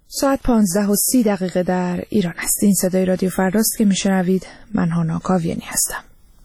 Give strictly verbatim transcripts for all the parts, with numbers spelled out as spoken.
ساعت پانزده و سی دقیقه در ایران است. این صدای رادیو فرداست که میشنوید. من هانا کاویانی هستم.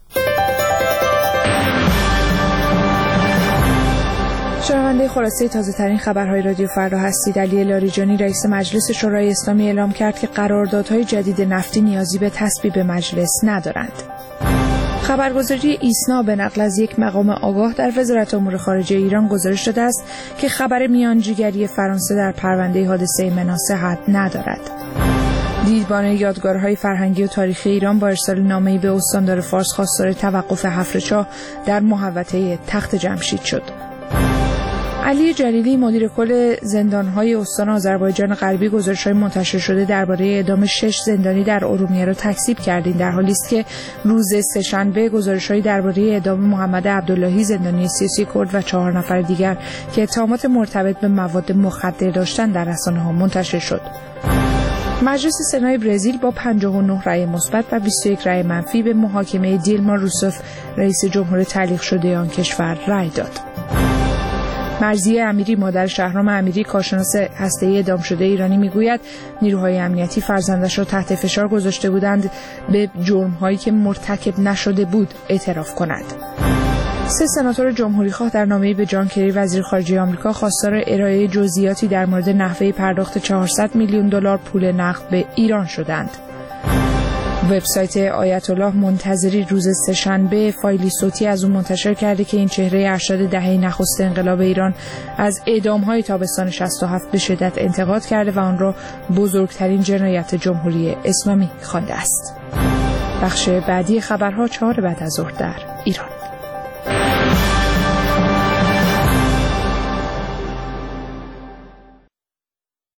شنونده خلاصه تازه ترین خبرهای رادیو فردا هستید. علی لاریجانی رئیس مجلس شورای اسلامی اعلام کرد که قراردادهای جدید نفتی نیازی به تصویب مجلس ندارند. خبرگزاری ایسنا به نقل از یک مقام آگاه در وزارت امور خارجه ایران گزارش داده است که خبر میانجیگری فرانسه در پرونده حادثه منا صحت ندارد. دیدبان یادگارهای فرهنگی و تاریخی ایران با ارسال نامه‌ای به استاندار فارس خواستار توقف حفرچاه در محوطه تخت جمشید شد. علی جلیلی مدیر کل زندان‌های استان آذربایجان غربی گزارش‌های منتشر شده درباره اعدام شش زندانی در ارومیه را تکذیب کردند، در حالی است که روز سه‌شنبه گزارش‌های درباره اعدام محمد عبداللهی زندانی سیاسی کرد و چهار نفر دیگر که اتهامات مرتبط به مواد مخدر داشتند در رسانه‌ها منتشر شد. مجلس سنای برزیل با پنجاه و نه رأی مثبت و بیست و یک رأی منفی به محاکمه دیلما روسف رئیس جمهور تعلیق شده آن کشور رأی داد. مرضیه امیری مادر شهرام امیری کارشناس هسته‌ای اعدام شده ایرانی میگوید نیروهای امنیتی فرزندش را تحت فشار گذاشته بودند به جرم‌هایی که مرتکب نشده بود اعتراف کند. سه سناتور جمهوری‌خواه در نامه‌ای به جان کری وزیر خارجه آمریکا خواستار ارائه جزئیاتی در مورد نحوه پرداخت چهارصد میلیون دلار پول نقد به ایران شدند. وبسایت آیت الله منتظری روز سه‌شنبه فایلی صوتی از او منتشر کرده که این چهره ارشد دهه نخست انقلاب ایران از اعدام‌های تابستان شصت و هفت به شدت انتقاد کرده و آن را بزرگترین جنایت جمهوری اسلامی خوانده است. بخش بعدی خبرها چهار بعد از ظهر در ایران.